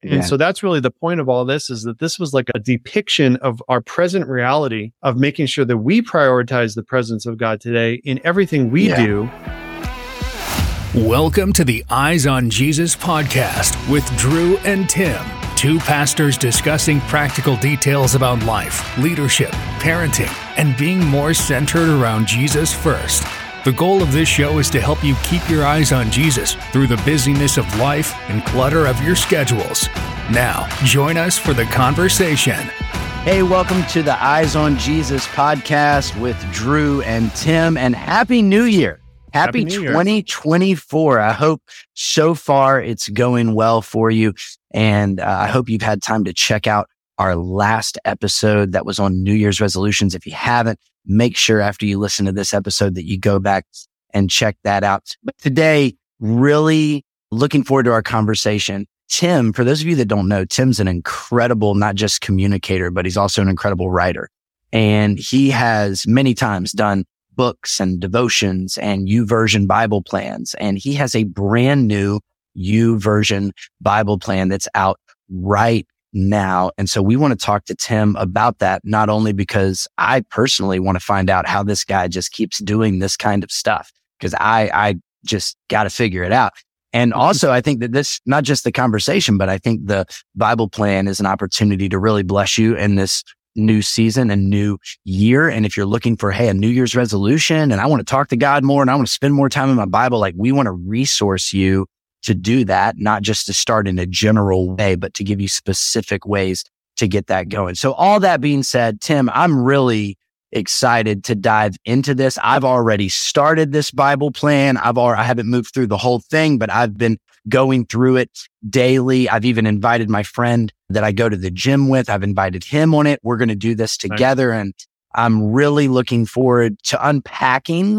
And so that's really the point of all this, is that this was like a depiction of our present reality of making sure that we prioritize the presence of God today in everything we do. Welcome to the Eyes on Jesus podcast with Drew and Tim, two pastors discussing practical details about life, leadership, parenting, and being more centered around Jesus first. The goal of this show is to help you keep your eyes on Jesus through the busyness of life and clutter of your schedules. Now, join us for the conversation. Hey, welcome to the Eyes on Jesus podcast with Drew and Tim, and Happy New Year. Happy 2024. I hope so far it's going well for you, and I hope you've had time to check out our last episode that was on New Year's resolutions. If you haven't, make sure after you listen to this episode that you go back and check that out. But today, really looking forward to our conversation. Tim, for those of you that don't know, Tim's an incredible, not just communicator, but he's also an incredible writer. And he has many times done books and devotions and YouVersion Bible plans. And he has a brand new YouVersion Bible plan that's out right now. And so we want to talk to Tim about that, not only because I personally want to find out how this guy just keeps doing this kind of stuff, because I just got to figure it out. And also, I think that this, not just the conversation, but I think the Bible plan is an opportunity to really bless you in this new season and new year. And if you're looking for, hey, a New Year's resolution, and I want to talk to God more and I want to spend more time in my Bible, like, we want to resource you to do that, not just to start in a general way, but to give you specific ways to get that going. So all that being said, Tim, I'm really excited to dive into this. I've already started this Bible plan. I haven't moved through the whole thing, but I've been going through it daily. I've even invited my friend that I go to the gym with. I've invited him on it. We're going to do this together. And I'm really looking forward to unpacking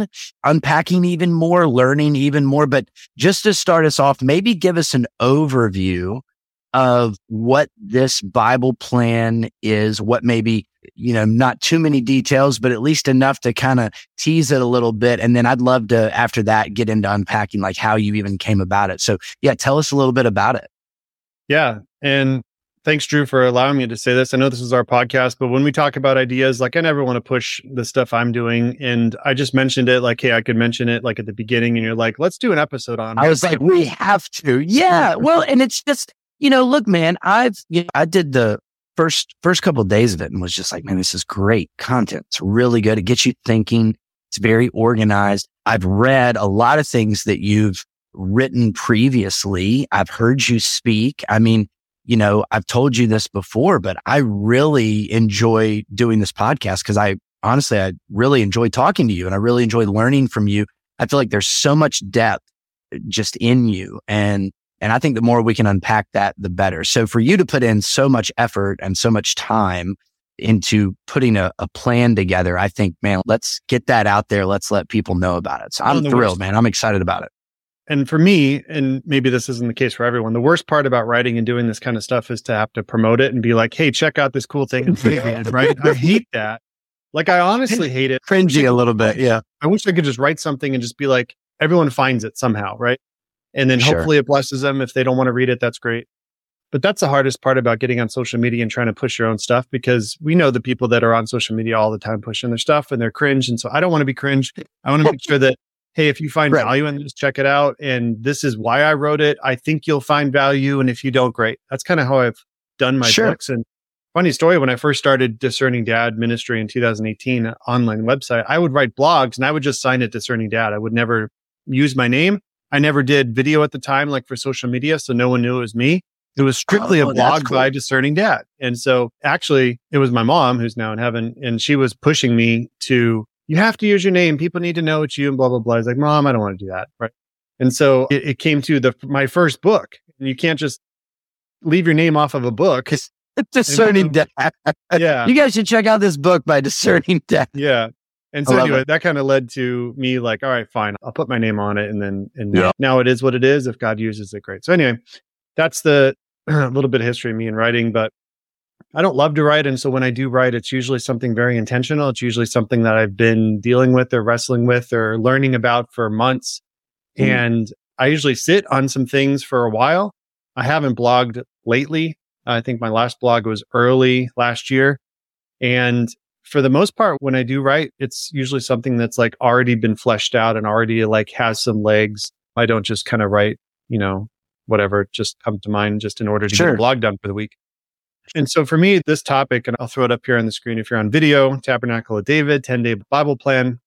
even more, learning even more. But just to start us off, maybe give us an overview of what this Bible plan is, what maybe, not too many details, but at least enough to kind of tease it a little bit. And then I'd love to, after that, get into unpacking like how you even came about it. So yeah, tell us a little bit about it. Yeah. And thanks, Drew, for allowing me to say this. I know this is our podcast, but when we talk about ideas, like, I never want to push the stuff I'm doing. And I just mentioned it like, hey, I could mention it like at the beginning, and you're like, let's do an episode on it. I was like, we have to. Yeah. Well, and it's just, look, man, I did the first couple of days of it and was just like, man, this is great content. It's really good. It gets you thinking. It's very organized. I've read a lot of things that you've written previously. I've heard you speak. I mean, I've told you this before, but I really enjoy doing this podcast because I really enjoy talking to you and I really enjoy learning from you. I feel like there's so much depth just in you. And I think the more we can unpack that, the better. So for you to put in so much effort and so much time into putting a plan together, I think, man, let's get that out there. Let's let people know about it. So I'm thrilled, man. I'm excited about it. And for me, and maybe this isn't the case for everyone, the worst part about writing and doing this kind of stuff is to have to promote it and be like, hey, check out this cool thing. Right? I hate that. Like, I honestly hate it. Cringy a little bit. Yeah. I wish I could just write something and just be like, everyone finds it somehow. Right. And then hopefully it blesses them. If they don't want to read it, that's great. But that's the hardest part about getting on social media and trying to push your own stuff, because we know the people that are on social media all the time pushing their stuff and they're cringe. And so I don't want to be cringe. I want to make sure that, hey, if you find value in this, check it out. And this is why I wrote it. I think you'll find value. And if you don't, great. That's kind of how I've done my books. And funny story, when I first started Discerning Dad Ministry in 2018, online website, I would write blogs and I would just sign it Discerning Dad. I would never use my name. I never did video at the time, like for social media. So no one knew it was me. It was strictly a blog by Discerning Dad. And so actually it was my mom, who's now in heaven, and she was pushing me to, you have to use your name. People need to know it's you and blah, blah, blah. I was like, Mom, I don't want to do that. Right. And so it came to my first book. You can't just leave your name off of a book. Discerning Dad. Yeah. You guys should check out this book by Discerning Dad. Yeah. And so anyway, that kind of led to me like, all right, fine, I'll put my name on it. And now it is what it is. If God uses it, great. So anyway, that's the little bit of history of me in writing, but I don't love to write. And so when I do write, it's usually something very intentional. It's usually something that I've been dealing with or wrestling with or learning about for months. And I usually sit on some things for a while. I haven't blogged lately. I think my last blog was early last year. And for the most part, when I do write, it's usually something that's like already been fleshed out and already like has some legs. I don't just kind of write, whatever just comes to mind just in order to get a blog done for the week. And so for me, this topic, and I'll throw it up here on the screen if you're on video, Tabernacle of David, 10-day Bible plan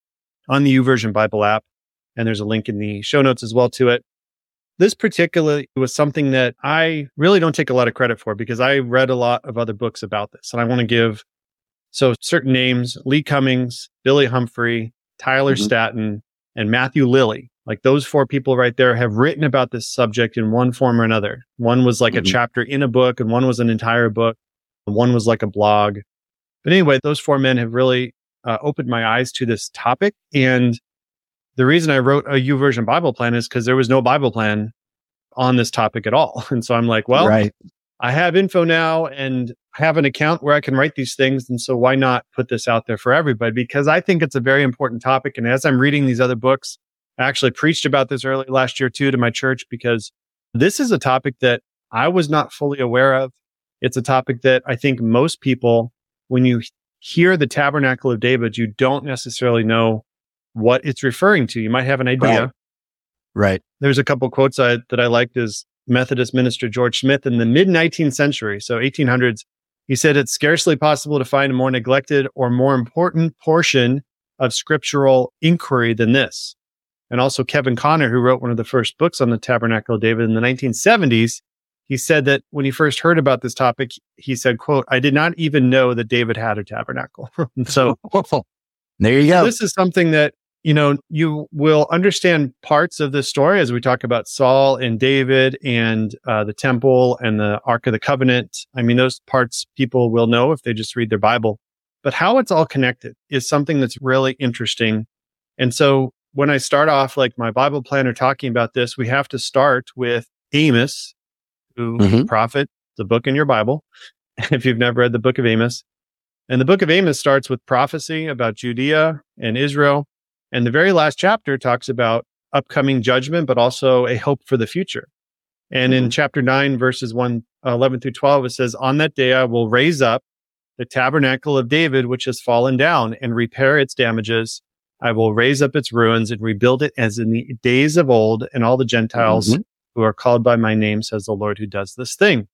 on the YouVersion Bible app. And there's a link in the show notes as well to it. This particularly was something that I really don't take a lot of credit for because I read a lot of other books about this. And I want to give certain names: Lee Cummings, Billy Humphrey, Tyler Staton, and Matthew Lilley. Like those 4 people right there have written about this subject in one form or another. One was like a chapter in a book, and one was an entire book. And one was like a blog. But anyway, those 4 men have really opened my eyes to this topic. And the reason I wrote a YouVersion Bible plan is because there was no Bible plan on this topic at all. And so I'm like, well, I have info now and I have an account where I can write these things. And so why not put this out there for everybody? Because I think it's a very important topic. And as I'm reading these other books, I actually preached about this early last year too to my church, because this is a topic that I was not fully aware of. It's a topic that I think most people, when you hear the Tabernacle of David, you don't necessarily know what it's referring to. You might have an idea. Right. There's a couple quotes that I liked is Methodist minister George Smith in the mid-19th century, so 1800s. He said, "It's scarcely possible to find a more neglected or more important portion of scriptural inquiry than this." And also Kevin Conner, who wrote one of the first books on the Tabernacle of David in the 1970s, he said that when he first heard about this topic, he said, quote, "I did not even know that David had a tabernacle." So there you go. This is something that, you will understand parts of this story as we talk about Saul and David and the temple and the Ark of the Covenant. I mean, those parts people will know if they just read their Bible. But how it's all connected is something that's really interesting. And so when I start off like my Bible planner talking about this, we have to start with Amos, who prophet, the book in your Bible, if you've never read the book of Amos. And the book of Amos starts with prophecy about Judea and Israel. And the very last chapter talks about upcoming judgment, but also a hope for the future. And in chapter 9, verses 11 through 12, it says, "On that day, I will raise up the tabernacle of David, which has fallen down, and repair its damages. I will raise up its ruins and rebuild it as in the days of old, and all the Gentiles who are called by my name, says the Lord who does this thing."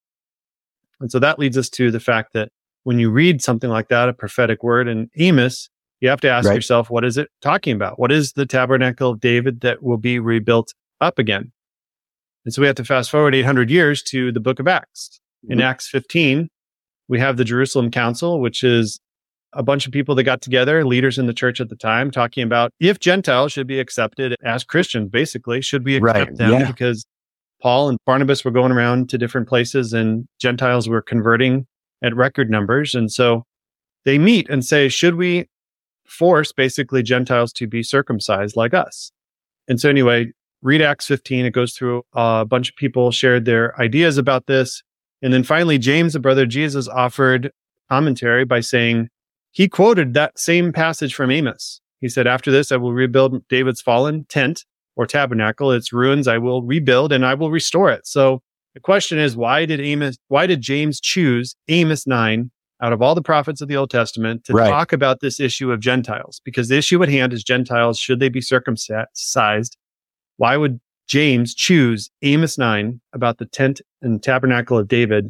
And so that leads us to the fact that when you read something like that, a prophetic word in Amos, you have to ask yourself, what is it talking about? What is the tabernacle of David that will be rebuilt up again? And so we have to fast forward 800 years to the book of Acts. In Acts 15, we have the Jerusalem Council, which is a bunch of people that got together, leaders in the church at the time, talking about if Gentiles should be accepted as Christians, basically, should we accept them? Because Paul and Barnabas were going around to different places and Gentiles were converting at record numbers. And so they meet and say, should we force basically Gentiles to be circumcised like us? And so anyway, read Acts 15. It goes through a bunch of people shared their ideas about this. And then finally, James, the brother of Jesus, offered commentary by saying, he quoted that same passage from Amos. He said, "After this, I will rebuild David's fallen tent or tabernacle. Its ruins I will rebuild and I will restore it." So the question is, why did James choose Amos 9 out of all the prophets of the Old Testament to talk about this issue of Gentiles? Because the issue at hand is Gentiles, should they be circumcised? Why would James choose Amos 9 about the tent and tabernacle of David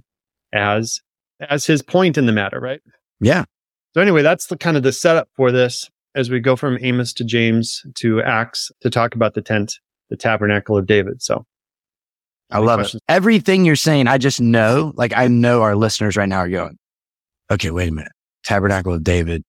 as his point in the matter, right? Yeah. So anyway, that's the kind of the setup for this as we go from Amos to James to Acts to talk about the tent, the tabernacle of David. So I love it. Everything you're saying, I just know, like I know our listeners right now are going, okay, wait a minute. Tabernacle of David.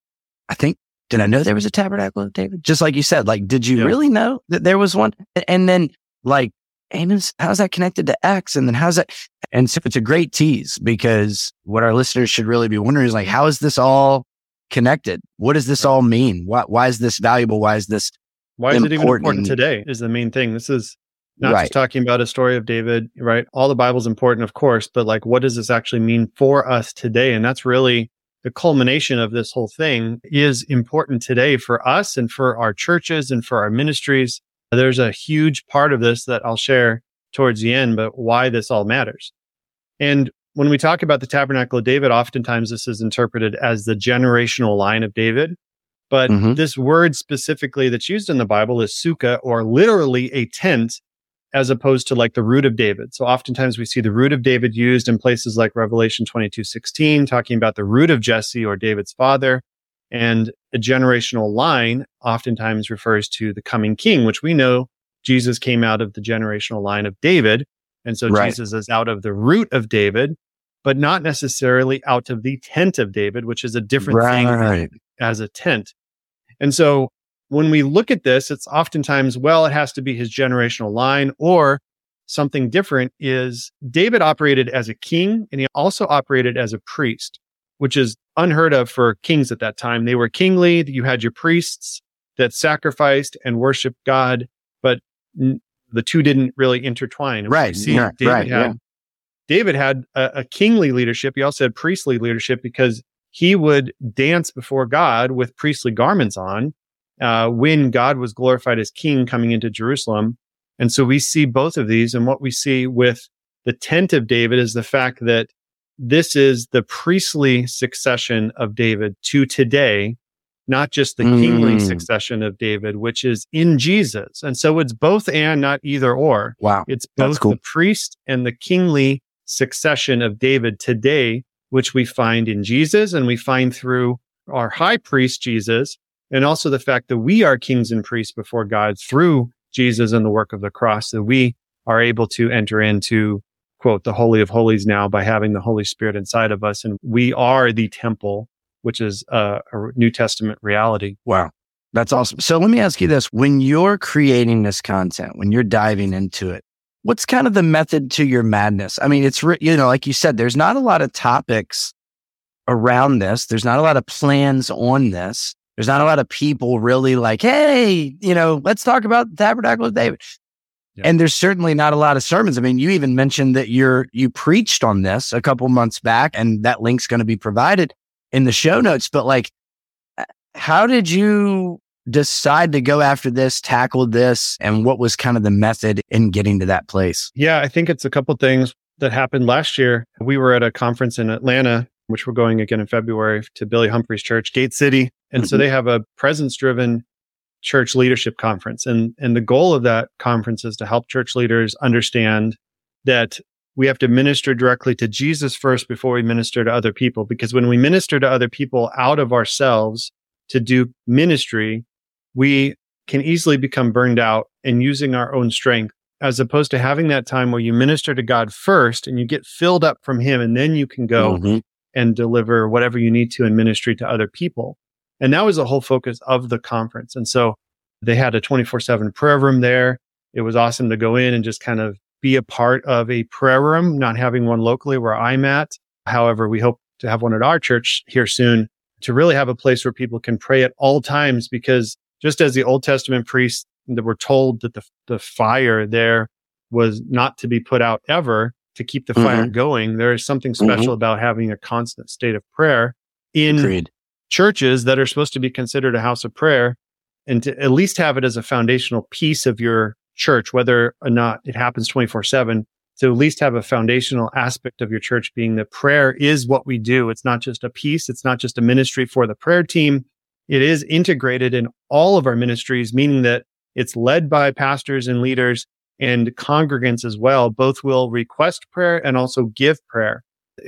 Did I know there was a tabernacle of David? Just like you said, like, did you really know that there was one? And then like, Amos, how's that connected to Acts? And then how's that? And so it's a great tease, because what our listeners should really be wondering is like, how is this all connected? What does this all mean? Why is this valuable? Why is it even important today is the main thing. This is not just talking about a story of David, right? All the Bible's important, of course, but like, what does this actually mean for us today? And that's really the culmination of this whole thing, is important today for us and for our churches and for our ministries. There's a huge part of this that I'll share towards the end, but why this all matters. And when we talk about the tabernacle of David, oftentimes this is interpreted as the generational line of David. But this word specifically that's used in the Bible is sukkah, or literally a tent, as opposed to like the root of David. So oftentimes we see the root of David used in places like Revelation 22:16, talking about the root of Jesse or David's father. And a generational line oftentimes refers to the coming king, which we know Jesus came out of the generational line of David. And so Jesus is out of the root of David, but not necessarily out of the tent of David, which is a different thing as a tent. And so when we look at this, it's oftentimes, well, it has to be his generational line, or something different is David operated as a king, and he also operated as a priest, which is unheard of for kings at that time. They were kingly. You had your priests that sacrificed and worshiped God, but the two didn't really intertwine. David had a kingly leadership. He also had priestly leadership, because he would dance before God with priestly garments on when God was glorified as king coming into Jerusalem. And so we see both of these. And what we see with the tent of David is the fact that this is the priestly succession of David to today, not just the kingly succession of David, which is in Jesus. And so it's both and, not either or. Wow. It's both the priest and the kingly succession of David today, which we find in Jesus, and we find through our high priest, Jesus, and also the fact that we are kings and priests before God through Jesus and the work of the cross, that we are able to enter into, quote, the Holy of Holies now by having the Holy Spirit inside of us. And we are the temple, which is a New Testament reality. Wow. That's awesome. So let me ask you this. When you're creating this content, when you're diving into it, what's kind of the method to your madness? I mean, it's, like you said, there's not a lot of topics around this. There's not a lot of plans on this. There's not a lot of people really like, hey, let's talk about the Tabernacle of David. Yeah. And there's certainly not a lot of sermons. I mean, you even mentioned that you preached on this a couple months back, and that link's going to be provided in the show notes. But like, how did you decide to go after this, tackle this, and what was kind of the method in getting to that place? Yeah, I think it's a couple things that happened last year. We were at a conference in Atlanta, which we're going again in February, to Billy Humphrey's church, Gate City. And so they have a presence-driven church leadership conference. And the goal of that conference is to help church leaders understand that we have to minister directly to Jesus first before we minister to other people. Because when we minister to other people out of ourselves to do ministry, we can easily become burned out and using our own strength, as opposed to having that time where you minister to God first and you get filled up from him, and then you can go and deliver whatever you need to in ministry to other people. And that was the whole focus of the conference. And so they had a 24/7 prayer room there. It was awesome to go in and just kind of be a part of a prayer room, not having one locally where I'm at. However, we hope to have one at our church here soon, to really have a place where people can pray at all times, because just as the Old Testament priests that were told that the fire there was not to be put out ever, to keep the fire going, there is something special about having a constant state of prayer in churches that are supposed to be considered a house of prayer, and to at least have it as a foundational piece of your church, whether or not it happens 24/7, to at least have a foundational aspect of your church being that prayer is what we do. It's not just a piece. It's not just a ministry for the prayer team. It is integrated in all of our ministries, meaning that it's led by pastors and leaders and congregants as well. Both will request prayer and also give prayer.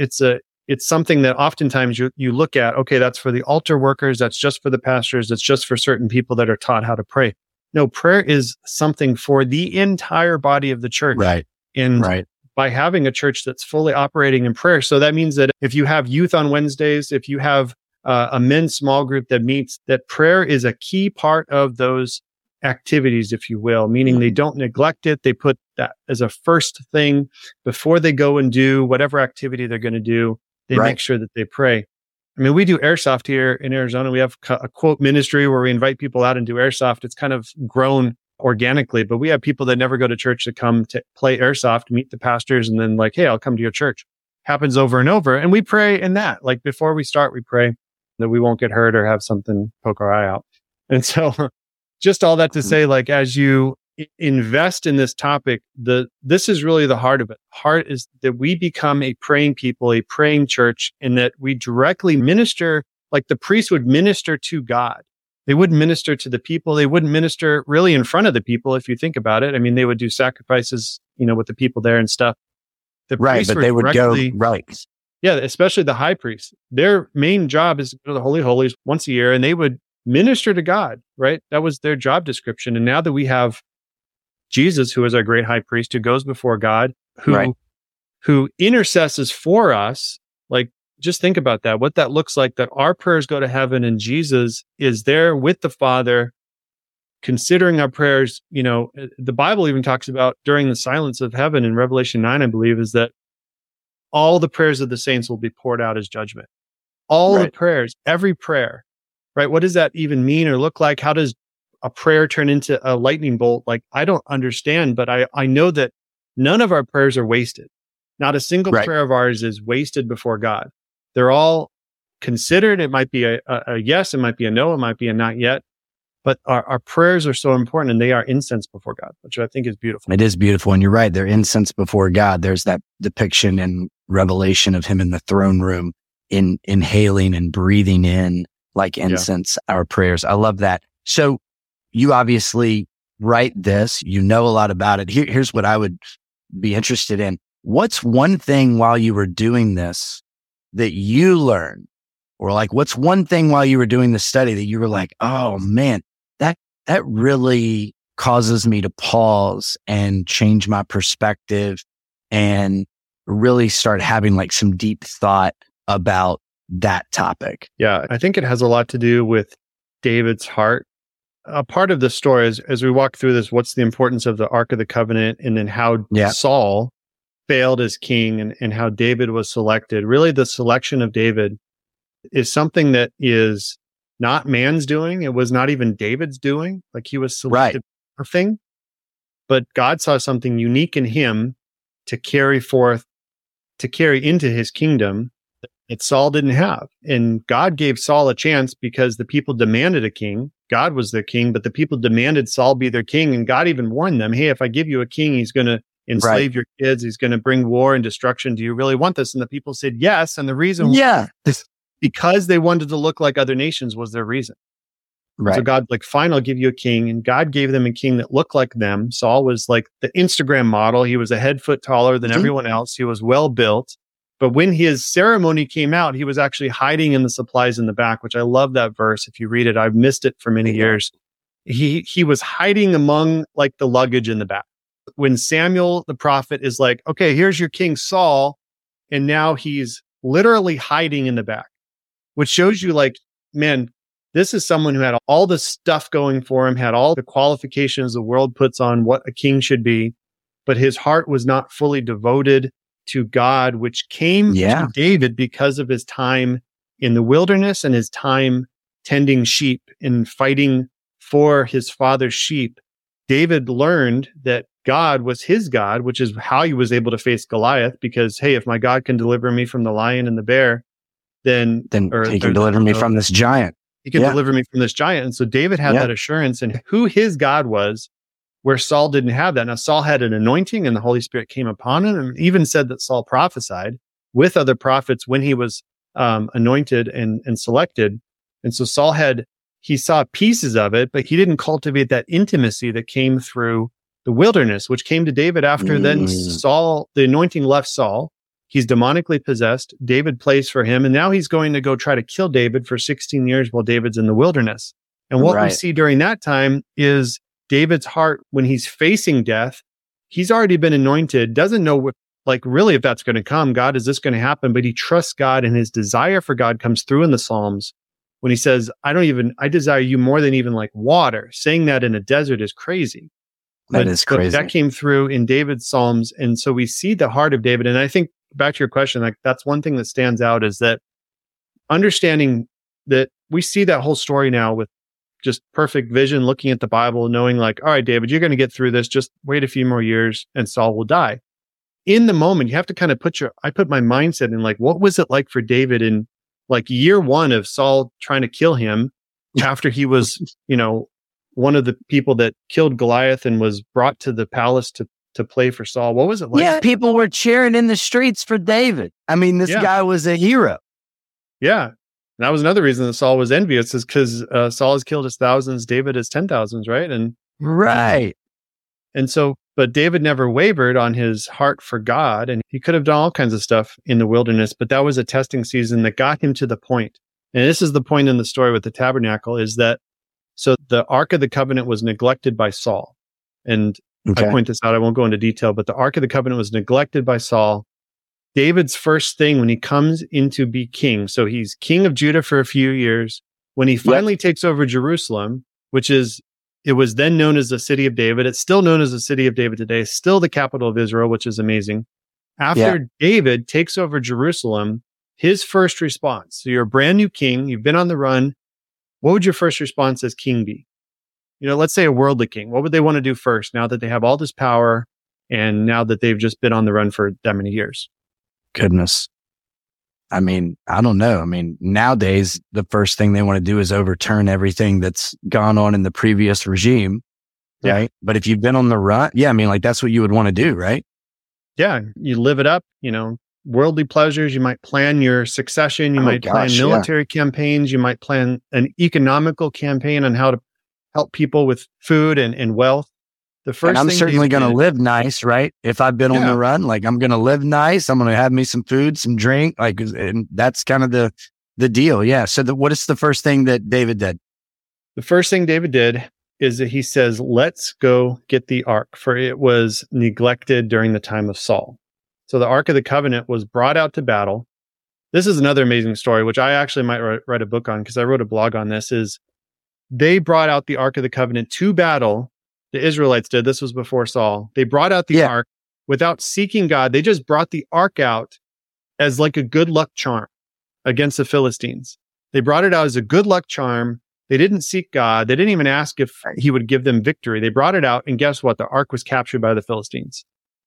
It's something that oftentimes you look at, okay, that's for the altar workers, that's just for the pastors, that's just for certain people that are taught how to pray. No, prayer is something for the entire body of the church. Right. And by having a church that's fully operating in prayer, so that means that if you have youth on Wednesdays, if you have a men's small group that meets, that prayer is a key part of those activities, if you will, meaning they don't neglect it. They put that as a first thing before they go and do whatever activity they're going to do. They make sure that they pray. I mean, we do airsoft here in Arizona. We have a quote ministry where we invite people out and do airsoft. It's kind of grown organically, but we have people that never go to church to come to play airsoft, meet the pastors, and then like, hey, I'll come to your church. Happens over and over. And we pray in that. Like before we start, we pray that we won't get hurt or have something poke our eye out. And so just all that to say, like, as you invest in this topic, this is really the heart of it. Heart is that we become a praying people, a praying church, and that we directly minister, like the priest would minister to God. They wouldn't minister to the people. They wouldn't minister really in front of the people, if you think about it. I mean, they would do sacrifices, with the people there and stuff. Right, but they would go, right. Yeah, especially the high priest. Their main job is to go to the Holy of Holies once a year, and they would minister to God, right? That was their job description. And now that we have Jesus, who is our great high priest, who goes before God, who intercesses for us, like, just think about that, what that looks like, that our prayers go to heaven and Jesus is there with the Father, considering our prayers. The Bible even talks about during the silence of heaven in Revelation 9, I believe, is that all the prayers of the saints will be poured out as judgment. All the prayers, every prayer, right? What does that even mean or look like? How does a prayer turn into a lightning bolt? Like, I don't understand, but I know that none of our prayers are wasted. Not a single prayer of ours is wasted before God. They're all considered. It might be a yes, it might be a no, it might be a not yet. But our prayers are so important, and they are incense before God, which I think is beautiful. It is beautiful. And you're right. They're incense before God. There's that depiction in Revelation of him in the throne room, inhaling and breathing in like incense, our prayers. I love that. So you obviously write this, a lot about it. Here's what I would be interested in. What's one thing while you were doing this that you learned, or like, what's one thing while you were doing the study that you were like, oh man, that really causes me to pause and change my perspective and really start having like some deep thought about that topic? Yeah, I think it has a lot to do with David's heart. A part of the story is, as we walk through this, what's the importance of the Ark of the Covenant, and then how Saul failed as king and how David was selected. Really, the selection of David is something that is not man's doing. It was not even David's doing. Like, he was selected for thing, but God saw something unique in him to carry into his kingdom that Saul didn't have. And God gave Saul a chance because the people demanded a king. God was their king, but the people demanded Saul be their king. And God even warned them, hey, if I give you a king, he's going to enslave your kids. He's going to bring war and destruction. Do you really want this? And the people said yes. And the reason because they wanted to look like other nations was their reason. Right. So God's like, fine, I'll give you a king. And God gave them a king that looked like them. Saul was like the Instagram model. He was a head foot taller than everyone else. He was well built. But when his ceremony came out, he was actually hiding in the supplies in the back, which I love that verse. If you read it, I've missed it for many years. He was hiding among like the luggage in the back. When Samuel the prophet is like, okay, here's your king Saul. And now he's literally hiding in the back, which shows you like, man, this is someone who had all the stuff going for him, had all the qualifications the world puts on what a king should be, but his heart was not fully devoted to God, which came to David because of his time in the wilderness and his time tending sheep and fighting for his father's sheep. David learned that God was his God, which is how he was able to face Goliath, because, hey, if my God can deliver me from the lion and the bear, then he can deliver me from this giant. He can deliver me from this giant. And so David had that assurance in who his God was, where Saul didn't have that. Now, Saul had an anointing and the Holy Spirit came upon him, and even said that Saul prophesied with other prophets when he was anointed and selected. And so Saul he saw pieces of it, but he didn't cultivate that intimacy that came through the wilderness, which came to David after then Saul, the anointing left Saul. He's demonically possessed. David plays for him. And now he's going to go try to kill David for 16 years while David's in the wilderness. And what we see during that time is David's heart, when he's facing death, he's already been anointed, doesn't know really if that's going to come. God, is this going to happen? But he trusts God, and his desire for God comes through in the Psalms when he says, I desire you more than even like water. Saying that in a desert is crazy. That is crazy. That came through in David's Psalms. And so we see the heart of David. And I think back to your question, like that's one thing that stands out, is that understanding that we see that whole story now with just perfect vision, looking at the Bible, knowing like, all right, David, you're going to get through this. Just wait a few more years and Saul will die. In the moment, you have to kind of I put my mindset in like, what was it like for David in like year one of Saul trying to kill him after he was, one of the people that killed Goliath and was brought to the palace to play for Saul. What was it like? Yeah, people were cheering in the streets for David. I mean, this guy was a hero. Yeah. And that was another reason that Saul was envious, is because Saul has killed his thousands, David his 10,000s, right? And so, but David never wavered on his heart for God, and he could have done all kinds of stuff in the wilderness, but that was a testing season that got him to the point. And this is the point in the story with the tabernacle, is that, so the Ark of the Covenant was neglected by Saul. And I point this out, I won't go into detail, but the Ark of the Covenant was neglected by Saul. David's first thing when he comes in to be king, so he's king of Judah for a few years, when he finally takes over Jerusalem, it was then known as the city of David. It's still known as the city of David today, still the capital of Israel, which is amazing. After David takes over Jerusalem, his first response, so you're a brand new king, you've been on the run, what would your first response as king be? Let's say a worldly king. What would they want to do first now that they have all this power and now that they've just been on the run for that many years? Goodness. I mean, I don't know. I mean, nowadays, the first thing they want to do is overturn everything that's gone on in the previous regime, right? But if you've been on the run, that's what you would want to do, right? Yeah, you live it up, worldly pleasures. You might plan your succession. You might plan military campaigns. You might plan an economical campaign on how to help people with food and wealth. The first and I'm certainly going to live nice, right? If I've been on the run, I'm going to live nice. I'm going to have me some food, some drink, and that's kind of the deal. Yeah. So what is the first thing that David did? The first thing David did is that he says, let's go get the ark, for it was neglected during the time of Saul. So the Ark of the Covenant was brought out to battle. This is another amazing story, which I actually might write a book on, because I wrote a blog on this, is they brought out the Ark of the Covenant to battle. The Israelites did. This was before Saul. They brought out the ark without seeking God. They just brought the ark out as like a good luck charm against the Philistines. They brought it out as a good luck charm. They didn't seek God. They didn't even ask if he would give them victory. They brought it out, and guess what? The ark was captured by the Philistines.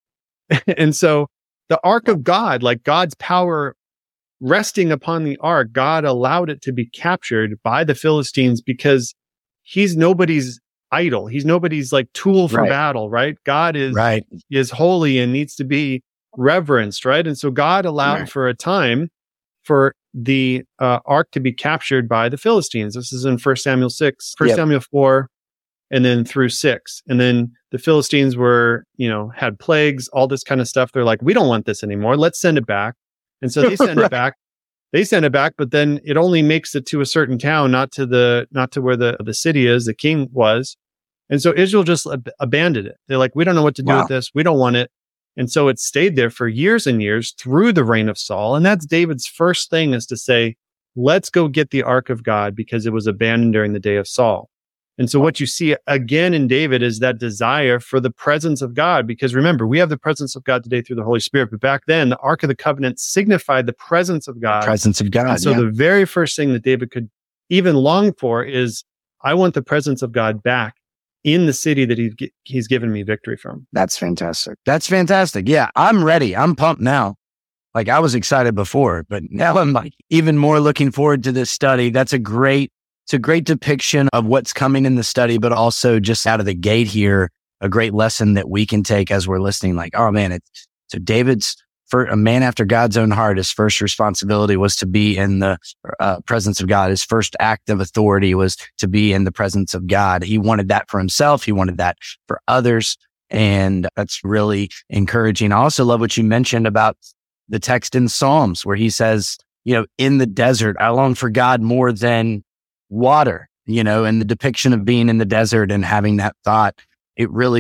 And so the ark of God, like God's power resting upon the ark, God allowed it to be captured by the Philistines because he's nobody's idol. He's nobody's tool for battle, right? God is holy and needs to be reverenced, right? And so God allowed for a time for the ark to be captured by the Philistines. This is in 1 Samuel 6, 1 Samuel 4, and then through 6. And then the Philistines had plagues, all this kind of stuff. They're like, we don't want this anymore. Let's send it back. And so they send it back. They send it back, but then it only makes it to a certain town, not to where the city is, the king was. And so Israel just abandoned it. They're like, we don't know what to do with this. We don't want it. And so it stayed there for years and years through the reign of Saul. And that's David's first thing, is to say, let's go get the ark of God, because it was abandoned during the day of Saul. And so what you see again in David is that desire for the presence of God, because remember, we have the presence of God today through the Holy Spirit. But back then, the Ark of the Covenant signified the presence of God. And so the very first thing that David could even long for is, I want the presence of God back in the city that he's given me victory from. That's fantastic. That's fantastic. Yeah, I'm ready. I'm pumped now. I was excited before, but now I'm even more looking forward to this study. It's a great depiction of what's coming in the study, but also just out of the gate here, a great lesson that we can take as we're listening. Oh man, so David's, for a man after God's own heart, his first responsibility was to be in the presence of God. His first act of authority was to be in the presence of God. He wanted that for himself. He wanted that for others. And that's really encouraging. I also love what you mentioned about the text in Psalms, where he says, in the desert, I long for God more than water, and the depiction of being in the desert and having that thought, it really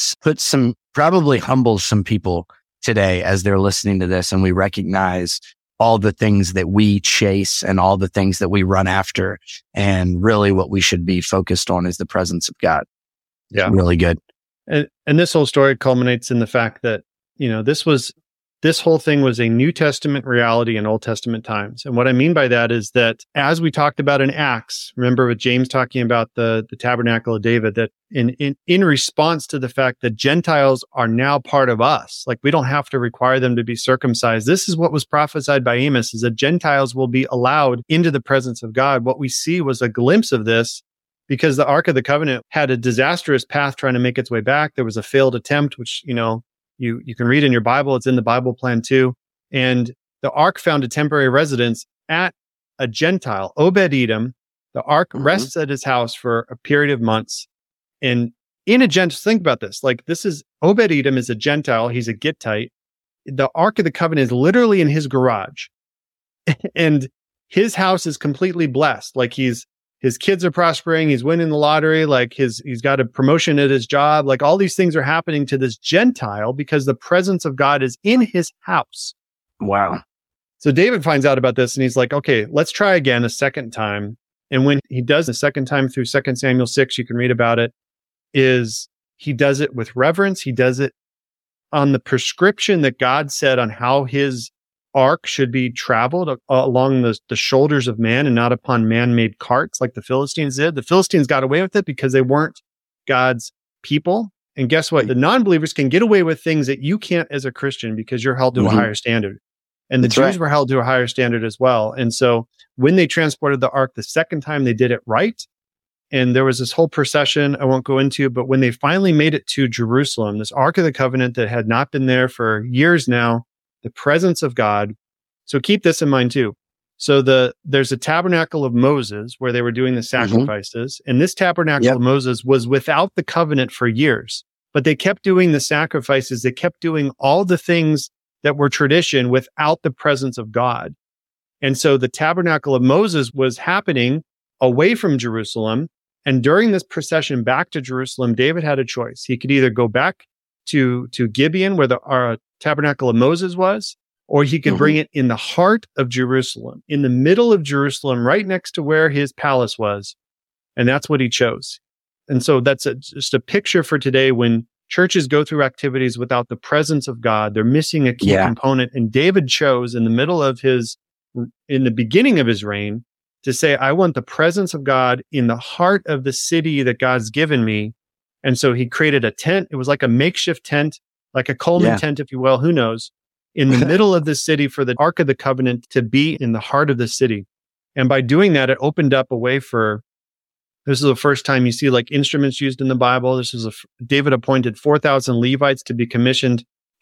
probably humbles some people today as they're listening to this. And we recognize all the things that we chase and all the things that we run after. And really what we should be focused on is the presence of God. Yeah. It's really good. And this whole story culminates in the fact that, this whole thing was a New Testament reality in Old Testament times. And what I mean by that is that, as we talked about in Acts, remember with James talking about the tabernacle of David, that in response to the fact that Gentiles are now part of us, we don't have to require them to be circumcised. This is what was prophesied by Amos, is that Gentiles will be allowed into the presence of God. What we see was a glimpse of this because the Ark of the Covenant had a disastrous path trying to make its way back. There was a failed attempt, which, you can read in your Bible. It's in the Bible plan too. And the Ark found a temporary residence at a Gentile, Obed-Edom. The Ark rests at his house for a period of months. And in a Gentile, think about this. Like, this is Obed-Edom is a Gentile. He's a Gittite. The Ark of the Covenant is literally in his garage. And his house is completely blessed. Like, his kids are prospering. He's winning the lottery. Like, he's got a promotion at his job. Like, all these things are happening to this Gentile because the presence of God is in his house. Wow. So David finds out about this and he's like, okay, let's try again a second time. And when he does the second time through 2 Samuel 6, you can read about it, is he does it with reverence. He does it on the prescription that God said on how his ark should be traveled along the shoulders of man and not upon man-made carts like the Philistines did. The Philistines got away with it because they weren't God's people. And guess what? The non-believers can get away with things that you can't as a Christian because you're held to a higher standard. And the Jews were held to a higher standard as well. And so when they transported the ark the second time, they did it right. And there was this whole procession I won't go into, but when they finally made it to Jerusalem, this Ark of the Covenant that had not been there for years now, the presence of God. So keep this in mind too. So there's a tabernacle of Moses where they were doing the sacrifices. And this tabernacle of Moses was without the covenant for years, but they kept doing the sacrifices. They kept doing all the things that were tradition without the presence of God. And so the tabernacle of Moses was happening away from Jerusalem. And during this procession back to Jerusalem, David had a choice. He could either go back to Gibeon, where the tabernacle of Moses was, or he could bring it in the heart of Jerusalem, in the middle of Jerusalem, right next to where his palace was. And that's what he chose. And so that's just a picture for today when churches go through activities without the presence of God. They're missing a key component. And David chose in the beginning of his reign to say, I want the presence of God in the heart of the city that God's given me. And so he created a tent. It was like a makeshift tent, like a Coleman tent, if you will, who knows, in the middle of the city for the Ark of the Covenant to be in the heart of the city. And by doing that, it opened up a way this is the first time you see like instruments used in the Bible. David appointed 4,000 Levites to be commissioned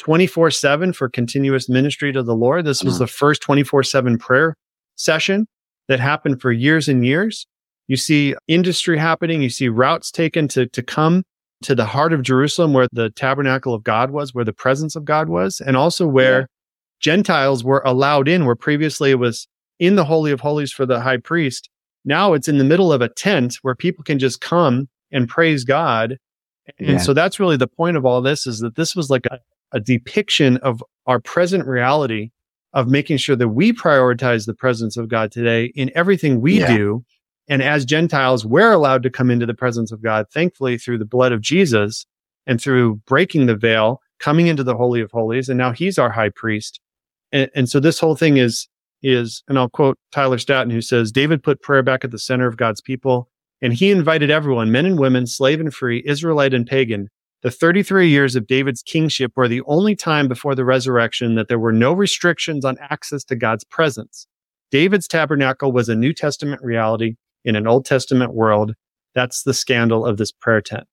24/7 for continuous ministry to the Lord. This was the first 24/7 prayer session that happened for years and years. You see industry happening. You see routes taken to come to the heart of Jerusalem where the tabernacle of God was, where the presence of God was, and also where Gentiles were allowed in, where previously it was in the Holy of Holies for the high priest. Now it's in the middle of a tent where people can just come and praise God. And so that's really the point of all this, is that this was like a depiction of our present reality of making sure that we prioritize the presence of God today in everything we do. And as Gentiles, we're allowed to come into the presence of God, thankfully, through the blood of Jesus and through breaking the veil, coming into the Holy of Holies. And now he's our high priest. And so this whole thing is, and I'll quote Tyler Staton, who says, David put prayer back at the center of God's people, and he invited everyone, men and women, slave and free, Israelite and pagan. The 33 years of David's kingship were the only time before the resurrection that there were no restrictions on access to God's presence. David's tabernacle was a New Testament reality in an Old Testament world. That's the scandal of this prayer tent.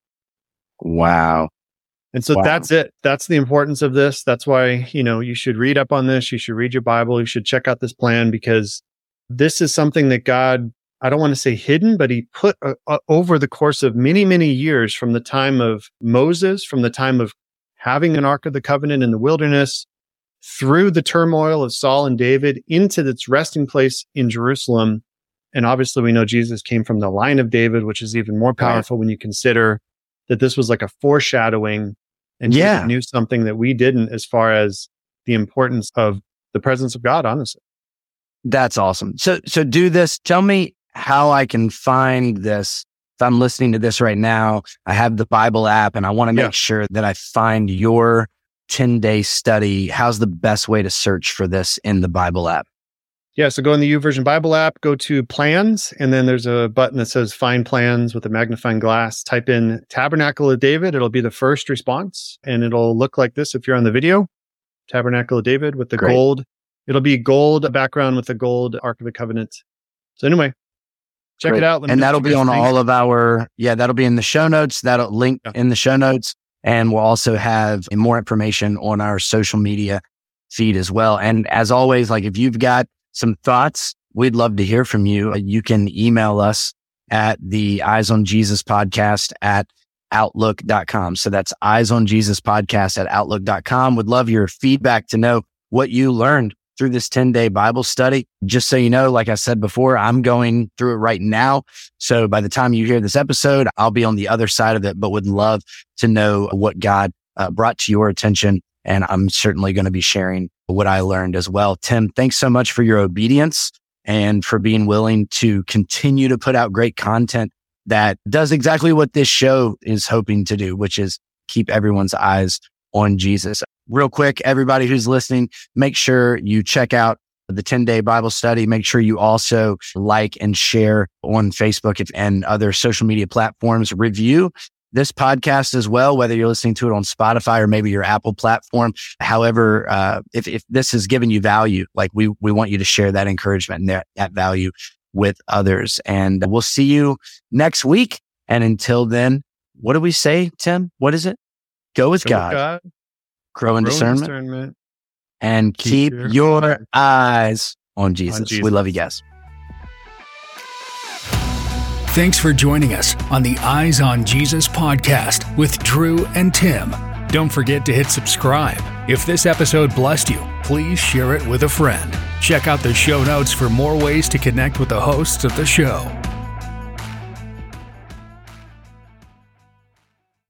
Wow. And so that's it. That's the importance of this. That's why, you should read up on this. You should read your Bible. You should check out this plan, because this is something that God, I don't want to say hidden, but he put over the course of many, many years, from the time of Moses, from the time of having an Ark of the Covenant in the wilderness, through the turmoil of Saul and David, into its resting place in Jerusalem. And obviously we know Jesus came from the line of David, which is even more powerful when you consider that this was like a foreshadowing, and Jesus knew something that we didn't, as far as the importance of the presence of God, honestly. That's awesome. So do this. Tell me how I can find this. If I'm listening to this right now, I have the Bible app and I want to make sure that I find your 10-day study. How's the best way to search for this in the Bible app? Yeah, so go in the YouVersion Bible app, go to plans, and then there's a button that says find plans with a magnifying glass. Type in Tabernacle of David. It'll be the first response, and it'll look like this if you're on the video. Tabernacle of David with the gold. It'll be gold background with the gold Ark of the Covenant. So anyway, Check it out. And that'll be on all of that'll be in the show notes. That'll link in the show notes. And we'll also have more information on our social media feed as well. And as always, like if you've got some thoughts, we'd love to hear from you. You can email us at the Eyes on Jesus podcast at outlook.com. So that's Eyes on Jesus podcast at outlook.com. Would love your feedback to know what you learned through this 10-day Bible study. Just so you know, like I said before, I'm going through it right now. So by the time you hear this episode, I'll be on the other side of it, but would love to know what God brought to your attention. And I'm certainly going to be sharing what I learned as well. Tim, thanks so much for your obedience and for being willing to continue to put out great content that does exactly what this show is hoping to do, which is keep everyone's eyes on Jesus. Real quick, everybody who's listening, make sure you check out the 10-day Bible study. Make sure you also like and share on Facebook and other social media platforms. Review this podcast as well, whether you're listening to it on Spotify or maybe your Apple platform. However, if this has given you value, like we want you to share that encouragement and that value with others. And we'll see you next week. And until then, what do we say, Tim? What is it? Go with God. Grow in discernment. And keep your eyes on Jesus. We love you guys. Thanks for joining us on the Eyes on Jesus podcast with Drew and Tim. Don't forget to hit subscribe. If this episode blessed you, please share it with a friend. Check out the show notes for more ways to connect with the hosts of the show.